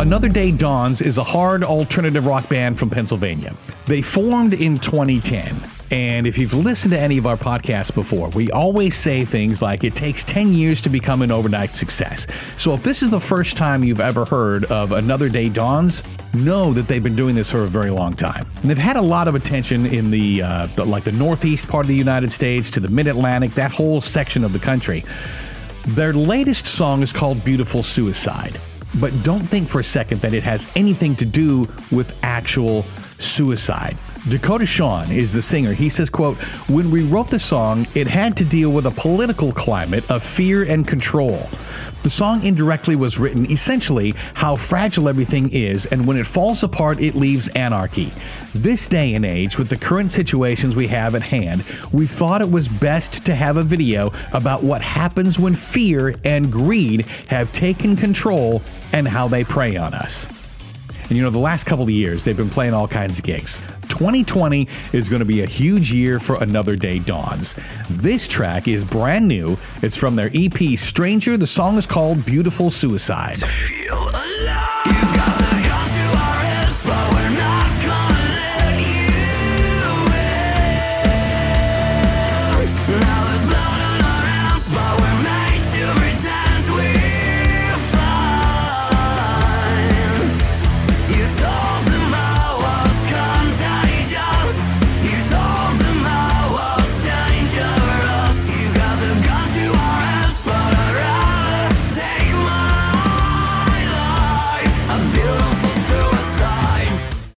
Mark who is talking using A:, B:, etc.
A: Another Day Dawns is a hard alternative rock band from Pennsylvania. They formed in 2010. And if you've listened to any of our podcasts before, we always say things like it takes 10 years to become an overnight success. So if this is the first time you've ever heard of Another Day Dawns, know that they've been doing this for a very long time. And they've had a lot of attention in the northeast part of the United States to the mid-Atlantic, that whole section of the country. Their latest song is called Beautiful Suicide. But don't think for a second that it has anything to do with actual suicide. Dakota Sean is the singer. He says, quote, "When we wrote the song, it had to deal with a political climate of fear and control. The song indirectly was written essentially how fragile everything is, and when it falls apart, it leaves anarchy. This day and age, with the current situations we have at hand, we thought it was best to have a video about what happens when fear and greed have taken control and how they prey on us." And the last couple of years, they've been playing all kinds of gigs. 2020 is going to be a huge year for Another Day Dawns. This track is brand new. It's from their EP Stranger. The song is called Beautiful Suicide.
B: Feel